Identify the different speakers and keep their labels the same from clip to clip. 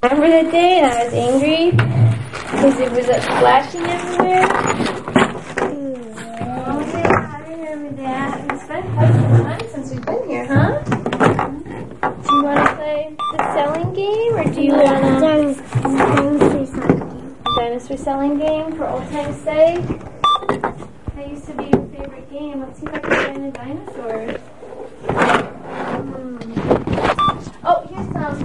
Speaker 1: Remember that day and I was angry because it was splashing everywhere? Oh yeah, I remember that. It's been quite some time since we've been here, huh? Do you want to play the selling game or do you want to... Dinosaur selling game for old time's sake? That used to be your favorite game. Let's see if I can find the dinosaurs. Oh, here's some.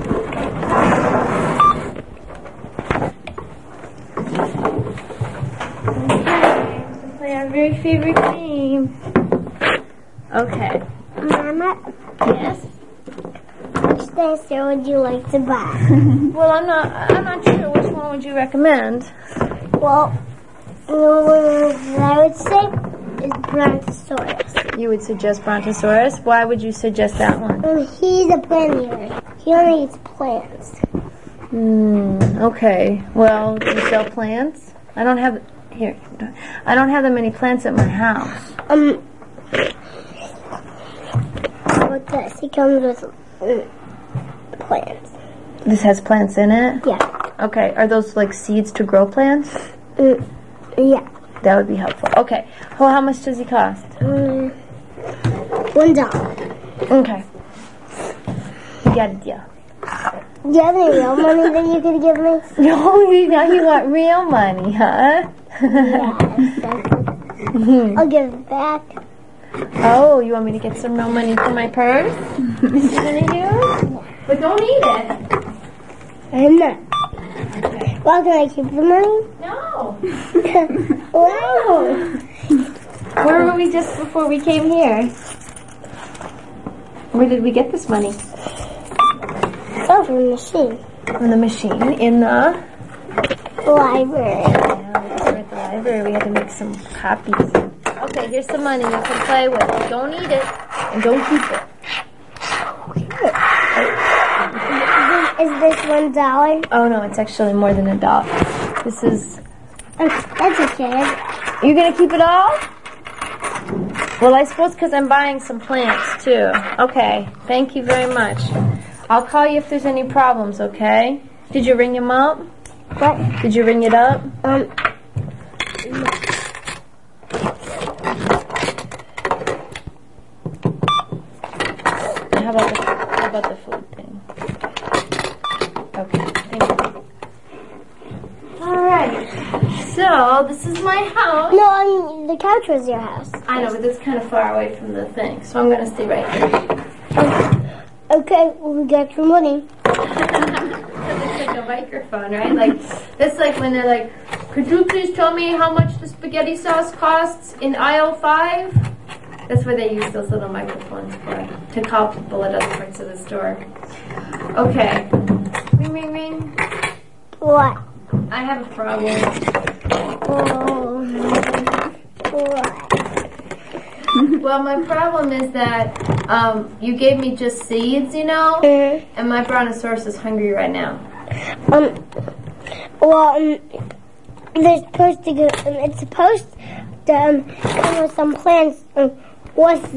Speaker 1: Okay, let's play our very favorite game. Okay.
Speaker 2: Mama?
Speaker 1: Yes?
Speaker 2: Which dinosaur would you like to buy?
Speaker 1: Well, I'm not sure. Which one would you recommend?
Speaker 2: Well, what I would say is Brontosaurus.
Speaker 1: You would suggest Brontosaurus. Why would you suggest that one?
Speaker 2: He's a plant eater. He only eats plants.
Speaker 1: Okay. Well, do you sell plants? I don't have that many plants at my house.
Speaker 2: With this, he comes with plants.
Speaker 1: This has plants in it?
Speaker 2: Yeah.
Speaker 1: Okay. Are those like seeds to grow plants?
Speaker 2: Yeah.
Speaker 1: That would be helpful. Okay. Well, how much does he cost?
Speaker 2: $1.
Speaker 1: Okay. You got a deal.
Speaker 2: Do you have any real money that you could give me?
Speaker 1: No, now you want real money, huh?
Speaker 2: Yes. I'll give it back.
Speaker 1: Oh, you want me to get some real money for my purse? This is gonna do? But don't eat it.
Speaker 2: I'm not. Well, can I keep the money?
Speaker 1: No.
Speaker 2: Wow.
Speaker 1: Where were we just before we came here? Where did we get this money?
Speaker 2: Oh, from the machine.
Speaker 1: From the machine in the
Speaker 2: Library.
Speaker 1: Yeah, we're at the library. We had to make some copies. Okay, here's some money you can play with. Don't eat it and don't keep it.
Speaker 2: Is this $1?
Speaker 1: Oh no, it's actually more than $1. This is...
Speaker 2: That's okay.
Speaker 1: You're gonna keep it all? Well, I suppose because I'm buying some plants too. Okay, thank you very much. I'll call you if there's any problems, okay? Did you ring him up?
Speaker 2: What?
Speaker 1: Did you ring it up? How about the food thing? Okay, thank you. Alright, so this is my house.
Speaker 2: No, I mean, the couch was your house.
Speaker 1: I know, but it's kind of far away from the thing, so I'm going to stay right here.
Speaker 2: Okay, well, we got your money.
Speaker 1: It's like a microphone, right? Like, that's like when they're like, could you please tell me how much the spaghetti sauce costs in aisle 5? That's where they use those little microphones for, to call people at other parts of the store. Okay. Ring, ring, ring.
Speaker 2: What?
Speaker 1: I have a problem.
Speaker 2: What?
Speaker 1: Well, my problem is that you gave me just seeds, you know, and my Brontosaurus is hungry right now.
Speaker 2: They're supposed to go. It's supposed to come with some plants. With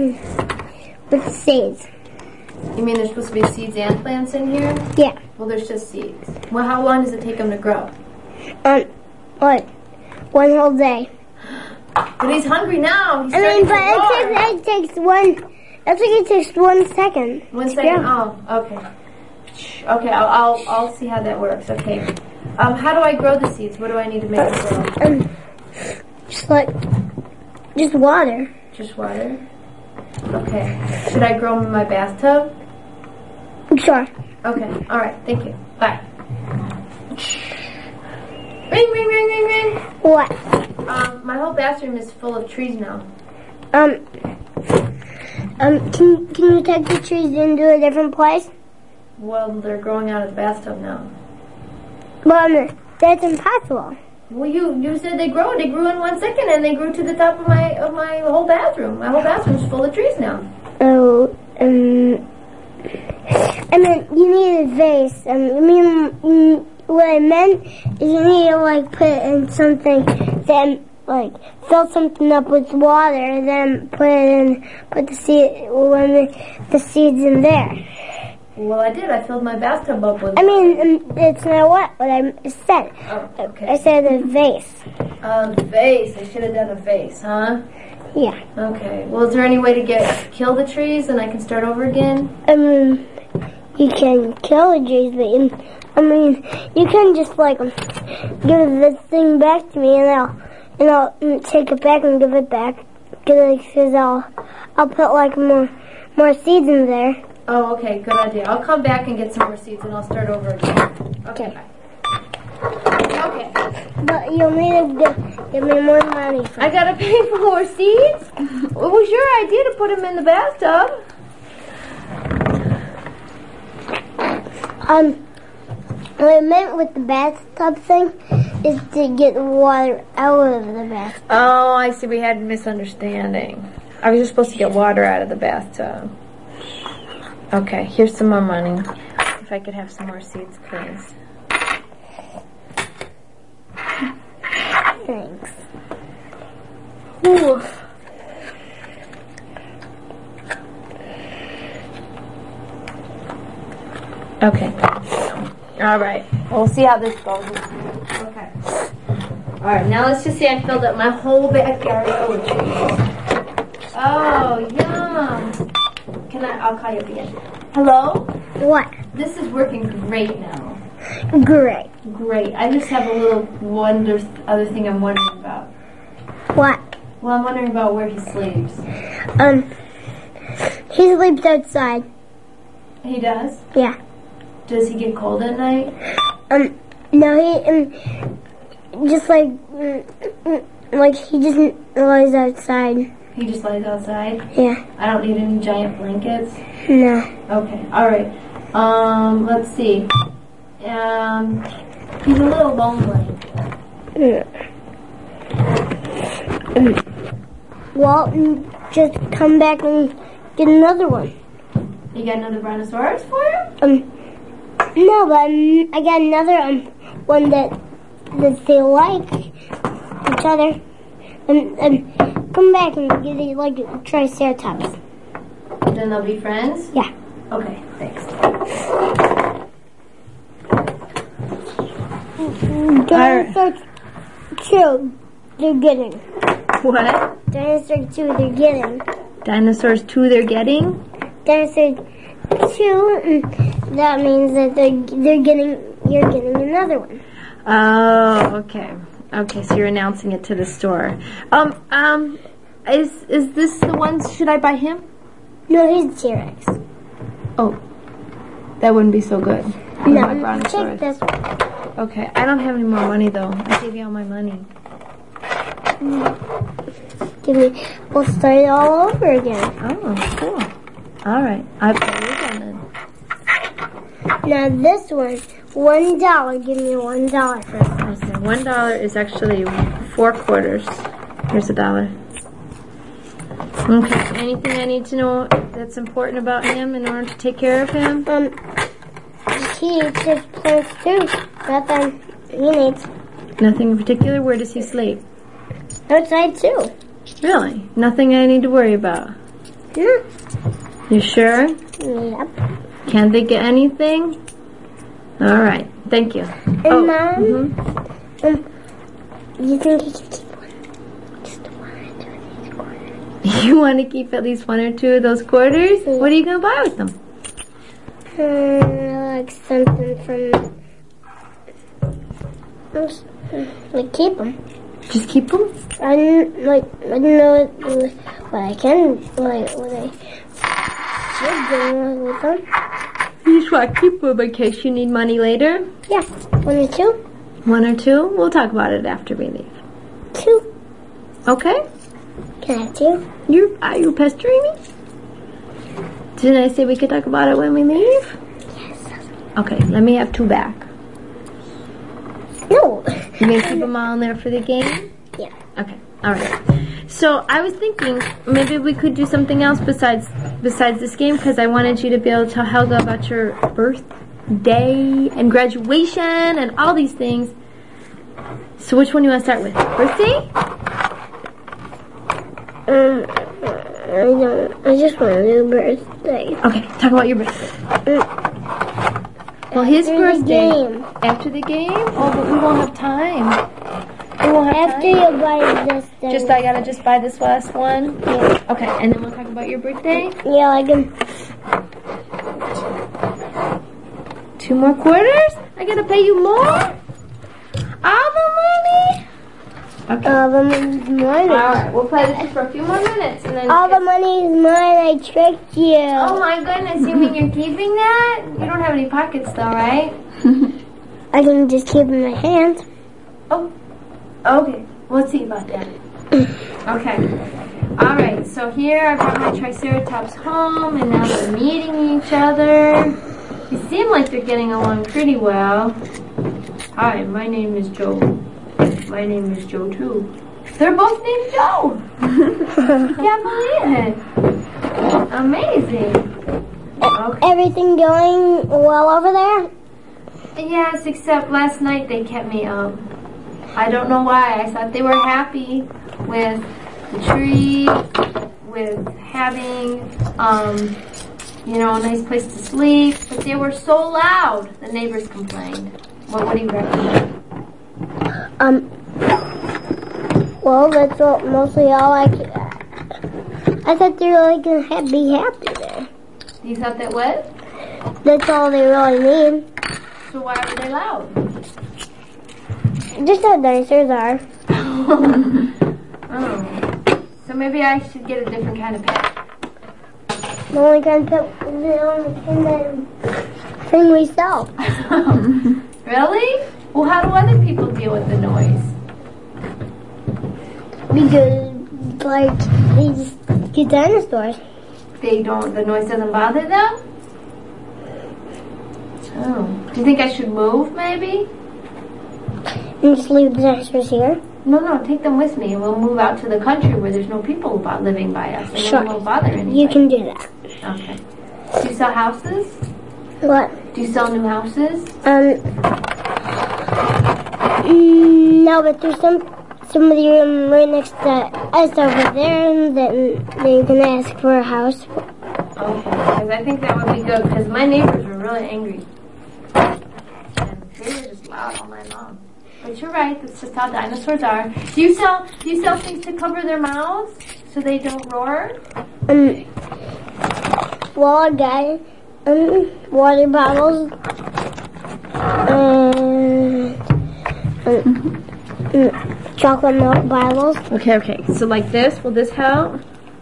Speaker 2: seeds.
Speaker 1: You mean there's supposed to be seeds and plants in here?
Speaker 2: Yeah.
Speaker 1: Well, there's just seeds. Well, how long does it take them to grow?
Speaker 2: Like 1 whole day.
Speaker 1: But he's hungry now. He's
Speaker 2: It takes one. I think it takes 1 second.
Speaker 1: 1 second. Yeah. Oh, okay. Okay, I'll see how that works. Okay. How do I grow the seeds? What do I need to make it grow?
Speaker 2: Just water.
Speaker 1: Just water? Okay. Should I grow them in my bathtub?
Speaker 2: Sure.
Speaker 1: Okay. All right. Thank you. Bye. Ring, ring, ring, ring, ring.
Speaker 2: What?
Speaker 1: My whole bathroom is full of trees now.
Speaker 2: Can you take the trees into a different place?
Speaker 1: Well, they're growing out of the bathtub now.
Speaker 2: Well, that's impossible.
Speaker 1: Well, you said they grow. They grew in 1 second, and they grew to the top of my whole bathroom. My whole bathroom's full of trees now.
Speaker 2: Oh, I mean, you need a vase. What I meant is you need to put it in something, then fill something up with water, then put the seeds in there.
Speaker 1: Well, I did. I filled my bathtub up with
Speaker 2: I mean, it's not what I said.
Speaker 1: Oh, okay.
Speaker 2: I said a vase.
Speaker 1: A vase. I should have done a vase, huh?
Speaker 2: Yeah.
Speaker 1: Okay. Well, is there any way to kill the trees and I can start over again?
Speaker 2: You can kill the trees, but you can just like give this thing back to me, and I'll take it back and give it back, because I'll put like more seeds in there.
Speaker 1: Oh, okay. Good idea. I'll come back and get some more seeds and I'll start over again. Okay. Okay.
Speaker 2: But you'll need to give me more money.
Speaker 1: I gotta pay for more seeds? It was your idea to put them in the bathtub.
Speaker 2: What I meant with the bathtub thing is to get the water out of the bathtub.
Speaker 1: Oh, I see. We had a misunderstanding. I was just supposed to get water out of the bathtub. Okay, here's some more money. If I could have some more seeds, please.
Speaker 2: Thanks.
Speaker 1: Ooh. Okay. All right. We'll see how this goes. Okay. All right. Now let's just say I filled up my whole backyard full of trees. Oh, yum. I'll call you up again. Hello?
Speaker 2: What?
Speaker 1: This is working great now.
Speaker 2: Great.
Speaker 1: Great. I just have a little other thing I'm wondering about.
Speaker 2: What?
Speaker 1: Well, I'm wondering about where he sleeps.
Speaker 2: He sleeps outside.
Speaker 1: He does?
Speaker 2: Yeah.
Speaker 1: Does he get cold at night?
Speaker 2: No, he just like he just lies outside.
Speaker 1: He just lays outside?
Speaker 2: Yeah.
Speaker 1: I don't need any giant blankets?
Speaker 2: No.
Speaker 1: Okay, alright. Let's see. He's a little lonely.
Speaker 2: Well, just come back and get another one.
Speaker 1: You got another brontosaurus for him?
Speaker 2: No, but I got another one that they like each other. Come back and get it like a triceratops.
Speaker 1: Then they'll be friends?
Speaker 2: Yeah.
Speaker 1: Okay, thanks.
Speaker 2: Dinosaurs 2, they're getting.
Speaker 1: What?
Speaker 2: Dinosaur 2, they're getting.
Speaker 1: Dinosaurs 2, they're getting?
Speaker 2: Dinosaur 2, that means that you're getting another one.
Speaker 1: Oh, okay. Okay, so you're announcing it to the store. Is this the one, should I buy him?
Speaker 2: No, he's T-Rex.
Speaker 1: Oh, that wouldn't be so good.
Speaker 2: No, take this one.
Speaker 1: Okay, I don't have any more money though. I gave you all my money.
Speaker 2: We'll start it all over again.
Speaker 1: Oh, cool. Alright, I'll pay you again then.
Speaker 2: Now this one, $1. Give me $1 for this.
Speaker 1: Okay, $1 is actually 4 quarters. Here's $1. Okay, anything I need to know that's important about him in order to take care of him?
Speaker 2: He eats his plants too. Nothing he needs.
Speaker 1: Nothing in particular? Where does he sleep?
Speaker 2: Outside too.
Speaker 1: Really? Nothing I need to worry about?
Speaker 2: No.
Speaker 1: You sure?
Speaker 2: Yep.
Speaker 1: Can't they get anything? Alright, thank you.
Speaker 2: And Mom, you think he can keep one? Just one or two of these quarters.
Speaker 1: You want to keep at least 1 or 2 of those quarters? Yeah. What are you going to buy with them?
Speaker 2: Like something from... Like keep them.
Speaker 1: Just keep them?
Speaker 2: I don't know what I can, what I should do with them.
Speaker 1: You just want to keep them in case you need money later?
Speaker 2: Yeah, 1 or 2.
Speaker 1: 1 or 2? We'll talk about it after we leave.
Speaker 2: 2.
Speaker 1: Okay.
Speaker 2: Can I have 2?
Speaker 1: Are you pestering me? Didn't I say we could talk about it when we leave?
Speaker 2: Yes.
Speaker 1: Okay, let me have 2 back.
Speaker 2: No.
Speaker 1: You gonna keep them all in there for the game?
Speaker 2: Yeah.
Speaker 1: Okay, alright. So I was thinking maybe we could do something else besides this game, because I wanted you to be able to tell Helga about your birthday and graduation and all these things. So which one do you want to start with? Birthday?
Speaker 2: I just want to do birthday.
Speaker 1: Okay, talk about your birthday. Well, his
Speaker 2: After the
Speaker 1: birthday.
Speaker 2: game.
Speaker 1: After the game? Oh, but we won't have time. We won't have
Speaker 2: After
Speaker 1: time.
Speaker 2: you buy this thing.
Speaker 1: I gotta just buy this last one?
Speaker 2: Yeah.
Speaker 1: Okay, and then we'll talk about your birthday?
Speaker 2: Yeah, like
Speaker 1: 2 more quarters? I gotta pay you more? All the money? Okay.
Speaker 2: all the money's mine.
Speaker 1: Alright, we'll play this for a few more minutes and then...
Speaker 2: All the money is mine. I tricked you.
Speaker 1: Oh my goodness, you mean you're keeping that? You don't have any pockets though, right?
Speaker 2: I can just keep it in my hand.
Speaker 1: Oh, okay. We'll see about that. Okay. Alright, so here I brought my Triceratops home and now they're meeting each other. They seem like they're getting along pretty well. Hi, my name is Joe. My name is Joe too. They're both named Joe. Can't believe it. Amazing. Okay.
Speaker 2: Everything going well over there?
Speaker 1: Yes, except last night they kept me up. I don't know why. I thought they were happy with the tree, with having, you know, a nice place to sleep. But they were so loud, the neighbors complained. What do you recommend?
Speaker 2: Well, that's mostly all I could. I thought they were gonna be happy there.
Speaker 1: You thought that what?
Speaker 2: That's all they really need.
Speaker 1: So why were they loud?
Speaker 2: Just how dinosaurs are.
Speaker 1: Oh. So maybe I should get a different kind of pet.
Speaker 2: The only kind of thing we sell.
Speaker 1: Really? Well, how do other people deal with the noise?
Speaker 2: Because, like, they just get dinosaurs.
Speaker 1: They don't, the noise doesn't bother them? Oh. Do you think I should move, maybe?
Speaker 2: And just leave the dinosaurs here?
Speaker 1: No, take them with me and we'll move out to the country where there's no people living by us. And
Speaker 2: Sure.
Speaker 1: we won't bother anybody.
Speaker 2: You can do that.
Speaker 1: Okay. Do you sell houses?
Speaker 2: What?
Speaker 1: Do you sell new houses?
Speaker 2: No, but there's somebody right next to us over there, and then they can ask for a house.
Speaker 1: Okay, because I think that would be good because my neighbors were really angry. And they were just loud all night long. But you're right, that's just how dinosaurs are. Do you sell things to cover their mouths so they don't roar?
Speaker 2: Well, I got water bottles, chocolate milk bottles.
Speaker 1: Okay. So like this, will this help?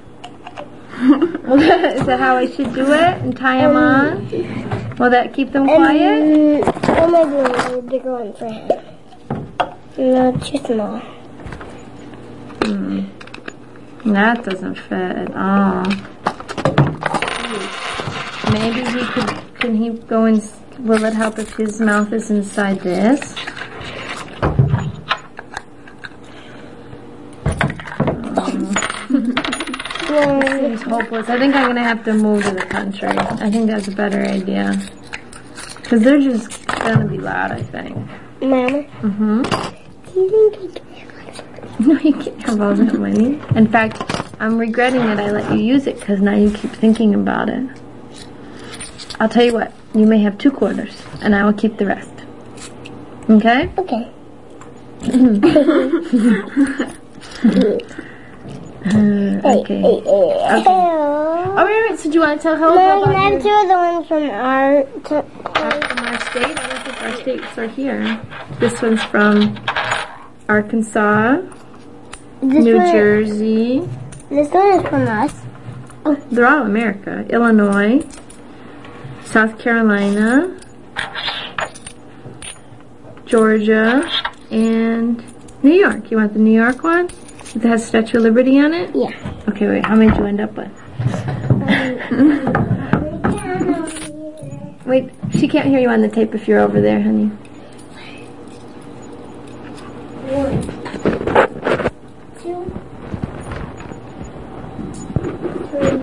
Speaker 1: Is that how I should do it? And tie them on? Will that keep them quiet?
Speaker 2: I might do a bigger one for him. No, too small.
Speaker 1: That doesn't fit at all. Maybe can he go in, will it help if his mouth is inside this? This seems hopeless. I think I'm going to have to move to the country. I think that's a better idea. Because they're just going to be loud, I think.
Speaker 2: Mama?
Speaker 1: Mm-hmm.
Speaker 2: Do you think I can have
Speaker 1: No, you can't have all that money. In fact, I'm regretting that I let you use it because now you keep thinking about it. I'll tell you what, you may have 2 quarters and I will keep the rest. Okay?
Speaker 2: Okay.
Speaker 1: Okay. Oh, wait, so do you want to tell Helga
Speaker 2: No,
Speaker 1: about
Speaker 2: not 2 of the ones from our...
Speaker 1: from our state? I don't think our states are here. This one's from Arkansas, New Jersey.
Speaker 2: This one is from us.
Speaker 1: They're all America. Illinois, South Carolina, Georgia, and New York. You want the New York one? It has Statue of Liberty on it?
Speaker 2: Yeah.
Speaker 1: Okay, wait. How many did you end up with? Wait, she can't hear you on the tape if you're over there, honey.
Speaker 2: 1, 2, 3,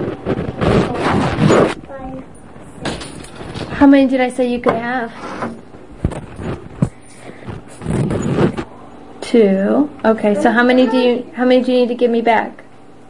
Speaker 2: 4, 5, 6.
Speaker 1: How many did I say you could have? 2. Okay, so how many do you need to give me back?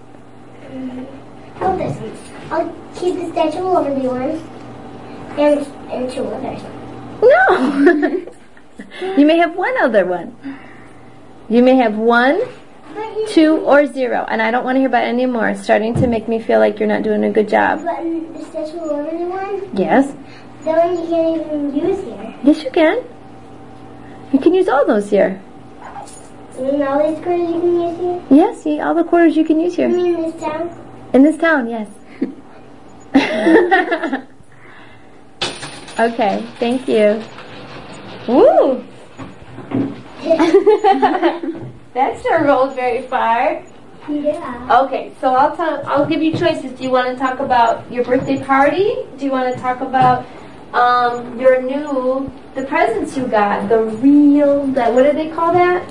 Speaker 2: Oh, this one. I'll keep the Statue of Liberty one and 2 others.
Speaker 3: No. You may have one other one. You may have 1, 2, or 0. And I don't want to hear about any more. It's starting to make me feel like you're not doing a good job.
Speaker 2: But the special limited one?
Speaker 3: Yes.
Speaker 2: That one you can't even use here.
Speaker 3: Yes, you can. You can use all those here.
Speaker 2: And all these quarters you can use here?
Speaker 3: Yes, see, all the quarters you can use here.
Speaker 2: You mean this town?
Speaker 3: In this town, yes. Okay, thank you. Woo! That's not rolled very far.
Speaker 2: Yeah.
Speaker 3: Okay, so I'll give you choices. Do you want to talk about your birthday party? Do you want to talk about the presents you got? What do they call that?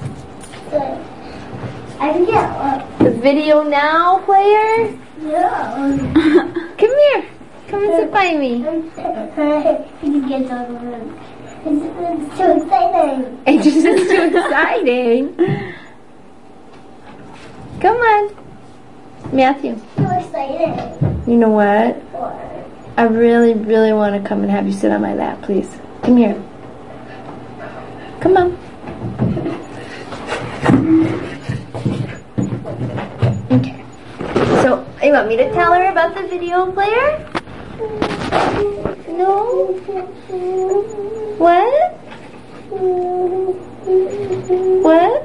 Speaker 2: I can get one.
Speaker 3: The Video Now player?
Speaker 2: Yeah.
Speaker 3: Come here. Come and sit by me.
Speaker 2: You can get all of them. It's too exciting.
Speaker 3: It's just too exciting. Come on. Matthew.
Speaker 2: So exciting.
Speaker 3: You know what?
Speaker 2: What?
Speaker 3: I really, really want to come and have you sit on my lap, please. Come here. Come on. Okay. So, you want me to tell her about the video player? No? What? What?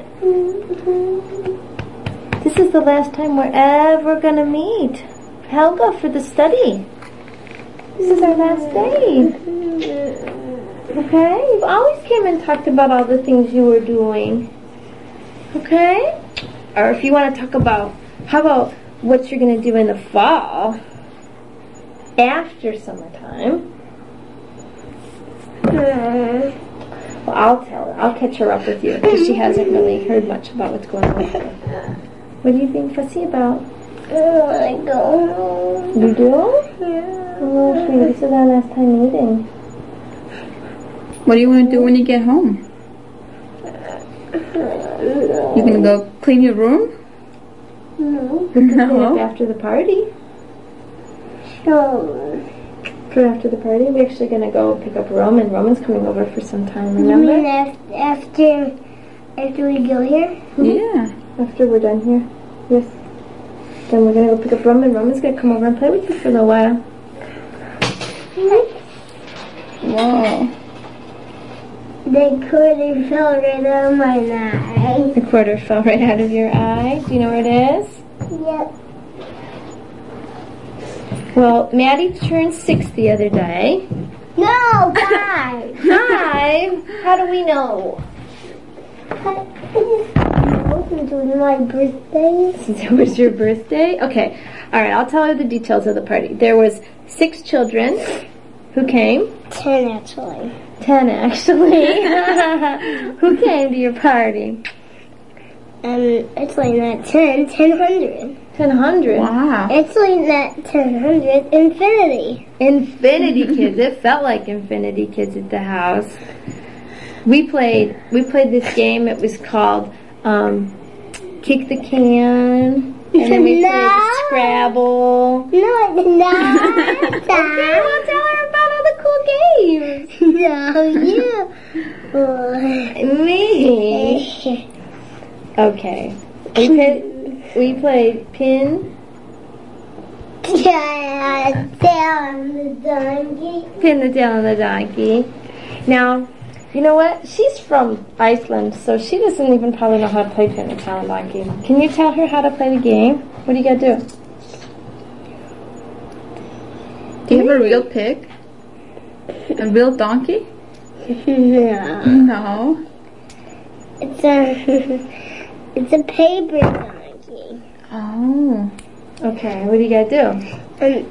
Speaker 3: This is the last time we're ever going to meet. Helga, for the study. This is our last day. Okay? You've always came and talked about all the things you were doing. Okay? Or if you want to talk about, how about what you're going to do in the fall after summertime? Well, I'll tell her. I'll catch her up with you because she hasn't really heard much about what's going on with her. What do you think, Fussy, about?
Speaker 2: I want to go home.
Speaker 3: You do?
Speaker 2: Yeah.
Speaker 3: Oh, sweetie, this is our last time meeting.
Speaker 4: What do you want to do when you get home? You gonna go clean your room?
Speaker 2: No.
Speaker 3: We can
Speaker 4: No.
Speaker 3: clean up after the party.
Speaker 2: Sure.
Speaker 3: For after the party, we're actually going to go pick up Roman. Roman's coming over for some time,
Speaker 2: You
Speaker 3: remember?
Speaker 2: mean after we go here?
Speaker 4: Yeah.
Speaker 3: After we're done here. Yes. Then we're going to go pick up Roman. Roman's going to come over and play with you for a little while.
Speaker 4: Whoa.
Speaker 2: The quarter fell right out of my eye.
Speaker 3: The quarter fell right out of your eye. Do you know where it is?
Speaker 2: Yep.
Speaker 3: Well, Maddie turned 6 the other day.
Speaker 2: No, 5.
Speaker 3: 5? How do we know?
Speaker 2: It was my birthday.
Speaker 3: Since it was your birthday? Okay. All right, I'll tell her the details of the party. There was 6 children who came.
Speaker 2: 10 actually.
Speaker 3: 10 actually. Who came to your party?
Speaker 2: Actually not 10, 100.
Speaker 3: 100.
Speaker 4: Wow.
Speaker 2: Actually not 100, infinity.
Speaker 3: Infinity Kids. It felt like Infinity Kids at the house. We played this game. It was called Kick the Can. And then we played Scrabble.
Speaker 2: No, I did not.
Speaker 3: Okay, well, tell her about all the cool games.
Speaker 2: No, you.
Speaker 3: Me. Okay. We played Pin.
Speaker 2: Yeah, down the donkey.
Speaker 3: Pin the tail on the donkey. Now, you know what? She's from Iceland, so she doesn't even probably know how to play Pin the tail on the donkey. Can you tell her how to play the game? What do you gotta do?
Speaker 4: Do you have a real pig? A real donkey?
Speaker 2: No.
Speaker 4: No.
Speaker 2: It's a paper donkey.
Speaker 4: Oh.
Speaker 3: Okay, what do you gotta do?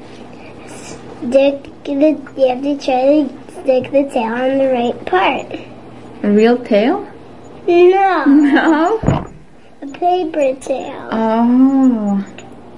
Speaker 2: You have to try to stick the tail on the right part.
Speaker 4: A real tail?
Speaker 2: No,
Speaker 4: No.
Speaker 2: a paper tail.
Speaker 4: Oh.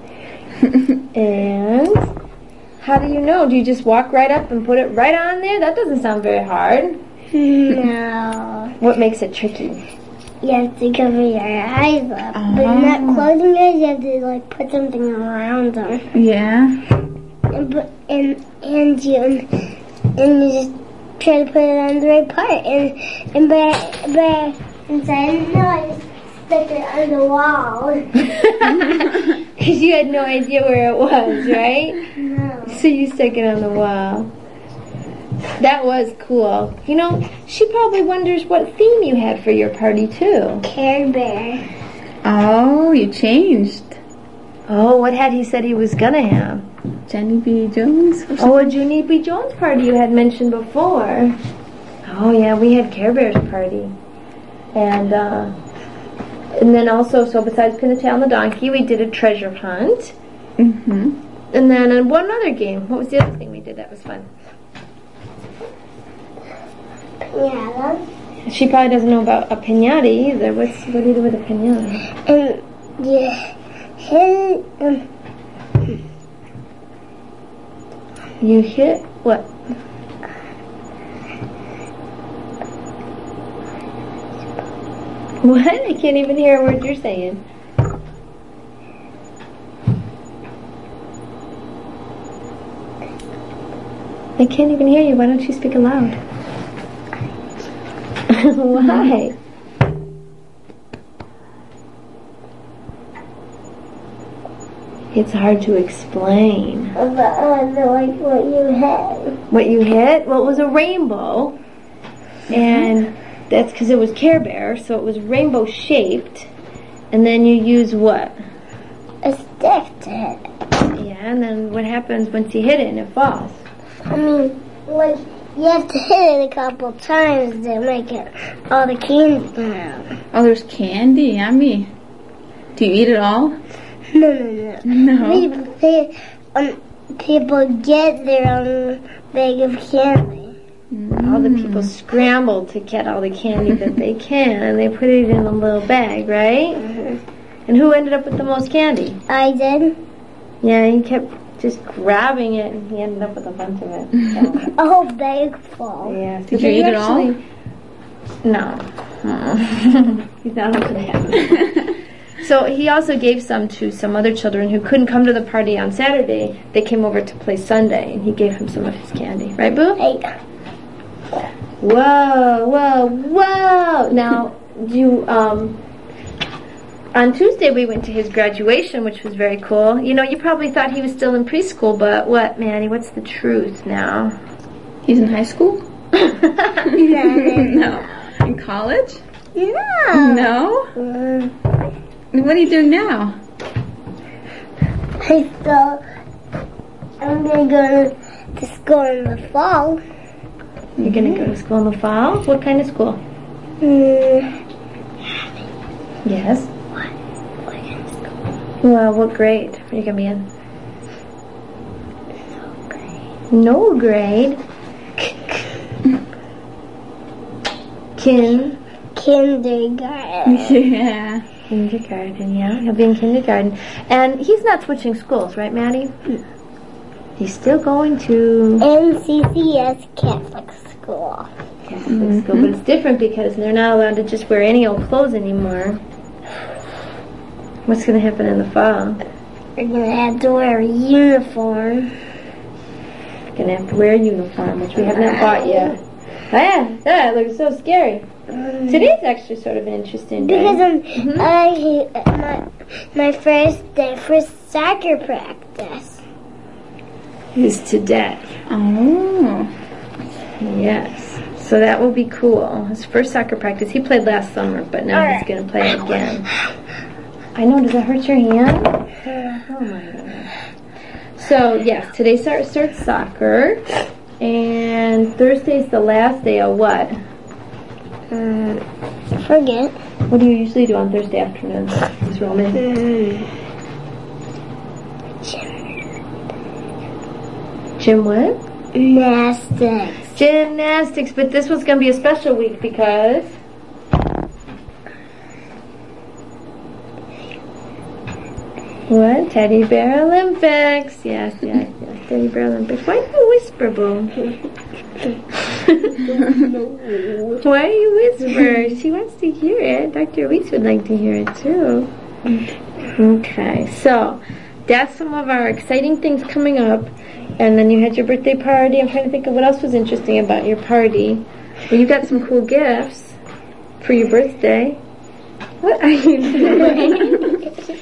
Speaker 3: And how do you know? Do you just walk right up and put it right on there? That doesn't sound very hard.
Speaker 2: No.
Speaker 3: What makes it tricky?
Speaker 2: You have to cover your eyes up. But not closing your eyes, you have to like put something around them.
Speaker 4: Yeah.
Speaker 2: And you just try to put it on the right part, and since I didn't know, I just stuck it on the wall.
Speaker 3: Because you had no idea where it was, right?
Speaker 2: No.
Speaker 3: So you stuck it on the wall. That was cool. You know, she probably wonders what theme you had for your party too.
Speaker 2: Care Bear.
Speaker 4: Oh, you changed.
Speaker 3: Oh, what had he said he was gonna have?
Speaker 4: Jenny B. Jones?
Speaker 3: Oh, a Junie B. Jones party you had mentioned before. Oh yeah, we had Care Bear's party. And then also, so besides Pin the Tail and the Donkey, we did a treasure hunt.
Speaker 4: Mm-hmm.
Speaker 3: And then one other game. What was the other thing we did that was fun?
Speaker 2: Pinata.
Speaker 3: She probably doesn't know about a piñata either. What do you do with a piñata?
Speaker 2: And you hit
Speaker 3: You hit what? What? I can't even hear a word you're saying. I can't even hear you. Why don't you speak aloud? Why? It's hard to explain.
Speaker 2: like what you had.
Speaker 3: What you hit? Well, it was a rainbow. And that's because it was Care Bear, so it was rainbow shaped. And then you use what?
Speaker 2: A stick to hit it.
Speaker 3: Yeah, and then what happens once you hit it and it falls?
Speaker 2: I mean, like, you have to hit it a couple times to make it all the candy come out.
Speaker 4: Oh, there's candy. Yummy. Do you eat it all?
Speaker 2: No.
Speaker 4: No.
Speaker 2: People get their own bag of candy.
Speaker 3: All the people scramble to get all the candy that they can, and they put it in a little bag, right? And who ended up with the most candy?
Speaker 2: I did.
Speaker 3: Yeah, he kept just grabbing it, and he ended up with a bunch of it. So,
Speaker 2: A whole bag full.
Speaker 3: yeah.
Speaker 4: Did you eat it all?
Speaker 3: No. He's not going to have it. So he also gave some to some other children who couldn't come to the party on Saturday. They came over to play Sunday, and he gave him some of his candy. Right, Boo?
Speaker 2: Hey,
Speaker 3: Whoa. Now, on Tuesday we went to his graduation, which was very cool. You know, you probably thought he was still in preschool, but what, Manny, what's the truth now?
Speaker 4: He's in high school? No. In college?
Speaker 2: no.
Speaker 4: No? What are you doing now?
Speaker 2: I'm gonna go to school in the fall.
Speaker 3: You're going to go to school in the fall? What kind of school? Yes.
Speaker 2: What kind of school?
Speaker 3: Well, what grade are you going to be in? No grade.
Speaker 2: Kindergarten.
Speaker 4: Yeah.
Speaker 3: Kindergarten, yeah. He'll be in kindergarten. And he's not switching schools, right, Maddie? He's still going to
Speaker 2: NCCS Catholic School.
Speaker 3: Catholic school, but it's different because they're not allowed to just wear any old clothes anymore. What's going to happen in the fall?
Speaker 2: You're gonna have to wear a uniform.
Speaker 3: Going to have to wear a uniform, which we have not bought yet. That looks so scary. Today's actually sort of an interesting day.
Speaker 2: Because my first day for soccer practice.
Speaker 3: Is today.
Speaker 4: Oh.
Speaker 3: Yes. So that will be cool. His first soccer practice. He played last summer, but now he's going to play again. I know. Does that hurt your hand? Oh my God. So yes, today starts soccer, and Thursday's the last day of what?
Speaker 2: Forget.
Speaker 3: What do you usually do on Thursday afternoons, Miss Roman? Gym what?
Speaker 2: Gymnastics.
Speaker 3: Gymnastics, but this was going to be a special week because what? Teddy Bear Olympics. Yes. Teddy Bear Olympics. Why do you whisper, Boo? Why do you whisper? She wants to hear it. Dr. Weiss would like to hear it too. Okay, so that's some of our exciting things coming up. And then you had your birthday party. I'm trying to think of what else was interesting about your party. Well, you got some cool gifts for your birthday. What are you doing?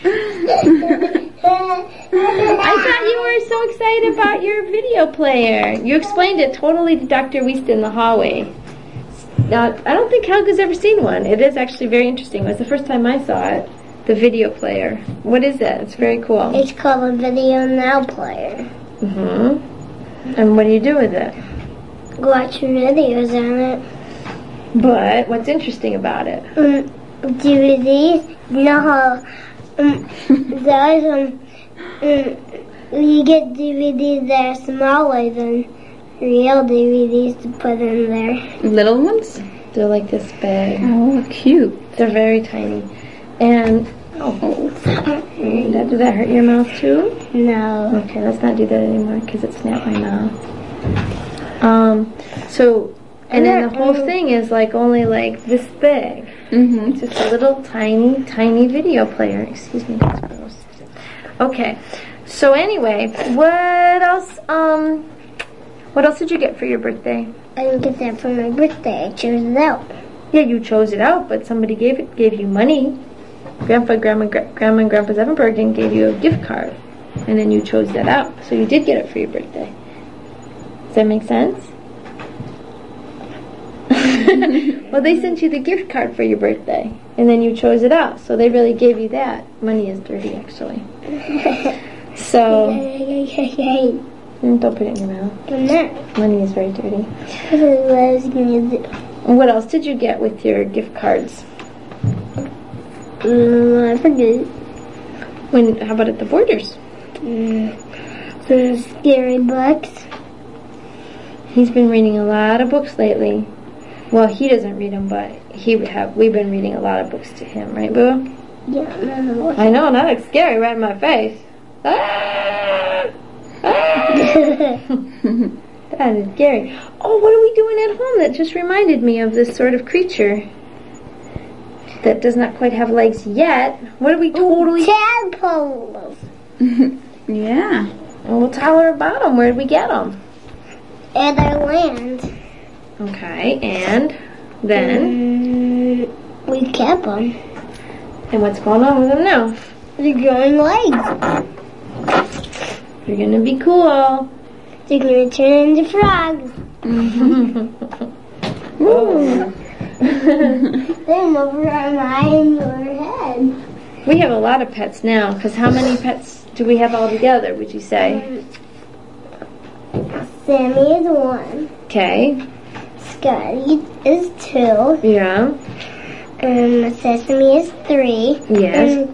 Speaker 3: I thought you were so excited about your video player. You explained it totally to Dr. Wiest in the hallway. Now, I don't think Helga's ever seen one. It is actually very interesting. It was the first time I saw it. The video player. What is it? It's very cool.
Speaker 2: It's called a Video Now player.
Speaker 3: Mm-hmm. And what do you do with it?
Speaker 2: Watch videos on it.
Speaker 3: But what's interesting about it?
Speaker 2: DVDs. You know how you get DVDs that are smaller than real DVDs to put in there.
Speaker 4: Little ones?
Speaker 3: They're like this big.
Speaker 4: Oh, cute.
Speaker 3: They're very tiny. And, did that hurt your mouth too?
Speaker 2: No.
Speaker 3: Okay, let's not do that anymore because it snapped my mouth. And then the whole thing is like only like this big.
Speaker 4: Mm-hmm.
Speaker 3: It's just a little tiny video player. Excuse me, that's gross. Okay, so anyway, what else did you get for your birthday?
Speaker 2: I didn't get that for my birthday. I chose it out.
Speaker 3: Yeah, you chose it out, but somebody gave you money. Grandma and Grandpa Zevenbergen gave you a gift card, and then you chose that out. So you did get it for your birthday. Does that make sense? Well, they sent you the gift card for your birthday, and then you chose it out. So they really gave you that. Money is dirty, actually. So, don't put it in your mouth.
Speaker 2: I'm not.
Speaker 3: Money is very dirty.
Speaker 2: This is what I was going to do.
Speaker 3: What else did you get with your gift cards?
Speaker 2: I forget.
Speaker 3: How about at the Borders?
Speaker 2: Some scary books.
Speaker 3: He's been reading a lot of books lately. Well, he doesn't read them, but we've been reading a lot of books to him, right, Boo?
Speaker 2: Yeah, no.
Speaker 3: I know, that looks scary right in my face. Ah! Ah! That is scary. Oh, what are we doing at home? That just reminded me of this sort of creature that does not quite have legs yet. What are we totally...
Speaker 2: Tadpoles.
Speaker 4: Yeah.
Speaker 3: Well, we'll tell her about them. Where did we get them?
Speaker 2: At our land.
Speaker 3: Okay, and then?
Speaker 2: We kept them.
Speaker 3: And what's going on with them now?
Speaker 2: They're growing legs.
Speaker 3: You're gonna be cool.
Speaker 2: They're going to turn into frogs.
Speaker 3: Whoa.
Speaker 2: Then over our eyes or head.
Speaker 3: We have a lot of pets now, because how many pets do we have all together, would you say?
Speaker 2: Sammy is 1.
Speaker 3: Okay.
Speaker 2: Scotty is 2.
Speaker 3: Yeah.
Speaker 2: Sesame is 3.
Speaker 3: Yes.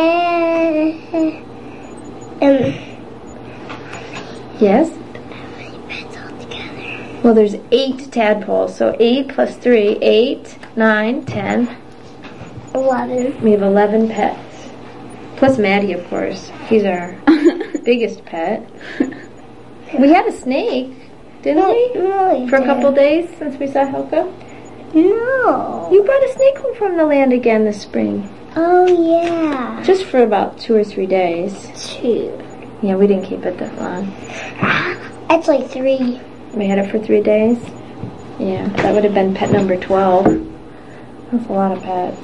Speaker 3: Yes?
Speaker 2: Pets all together.
Speaker 3: Well, there's 8 tadpoles, so 8 plus 3, 8, 9, 10.
Speaker 2: 11.
Speaker 3: We have 11 pets. Plus Maddie, of course. He's our biggest pet. We had a snake, didn't we?
Speaker 2: No,
Speaker 3: For a couple days since we saw Helga.
Speaker 2: No.
Speaker 3: You brought a snake home from the land again this spring.
Speaker 2: Oh, yeah.
Speaker 3: Just for about 2 or 3 days.
Speaker 2: 2.
Speaker 3: Yeah, we didn't keep it that long.
Speaker 2: That's like 3.
Speaker 3: We had it for 3 days. Yeah, that would have been pet number 12. That's a lot of pets.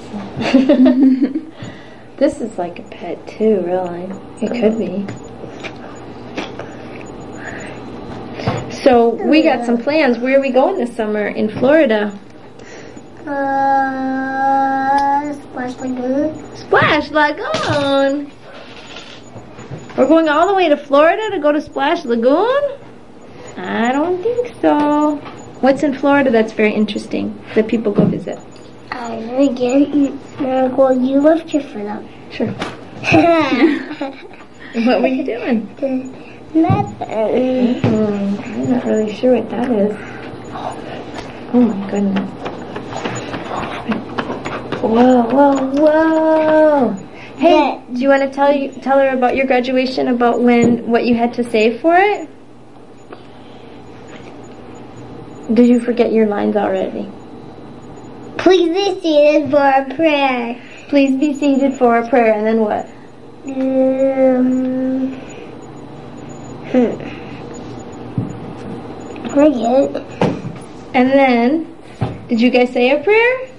Speaker 3: This is like a pet too, really. It could be. So we got some plans. Where are we going this summer? In Florida.
Speaker 2: Splash Lagoon.
Speaker 3: Splash Lagoon! We're going all the way to Florida to go to Splash Lagoon? I don't think so. What's in Florida that's very interesting that people go visit?
Speaker 2: Well, you lift your foot up.
Speaker 3: Sure. What were you doing?
Speaker 2: Nothing.
Speaker 3: I'm not really sure what that is. Oh my goodness. Whoa. Hey, do you want to tell her about your graduation, about what you had to say for it? Did you forget your lines already?
Speaker 2: Please be seated for a prayer.
Speaker 3: Please be seated for a prayer, and then what?
Speaker 2: I get it.
Speaker 3: And then, did you guys say a prayer?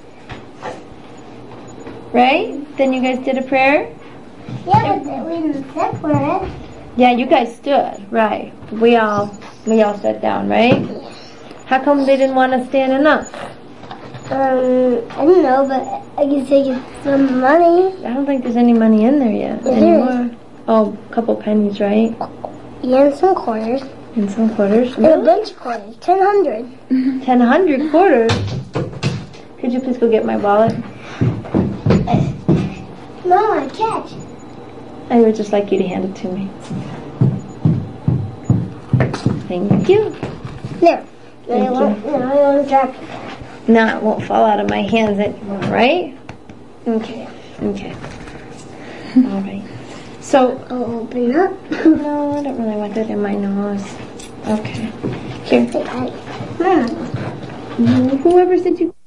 Speaker 3: Right? Then you guys did a prayer?
Speaker 2: Yeah, but we didn't sit for it.
Speaker 3: Yeah, you guys stood, right. We all sat down, right? How come they didn't want us standing up?
Speaker 2: I don't know, but I guess they get some money.
Speaker 3: I don't think there's any money in there yet
Speaker 2: There
Speaker 3: anymore. Oh, a couple pennies, right?
Speaker 2: Yeah, and some quarters.
Speaker 3: And some quarters.
Speaker 2: And a bunch of quarters. 1,000.
Speaker 3: 1,000 quarters. Could you please go get my wallet?
Speaker 2: No, I catch.
Speaker 3: I would just like you to hand it to me. Thank you.
Speaker 2: There.
Speaker 3: Thank
Speaker 2: I won't drop it.
Speaker 3: No, it won't fall out of my hands anymore, right? Okay. Okay. All right. So,
Speaker 2: I'll open up.
Speaker 3: no, I don't really want that in my nose. Okay. Here.
Speaker 2: Mama.
Speaker 3: Whoever said you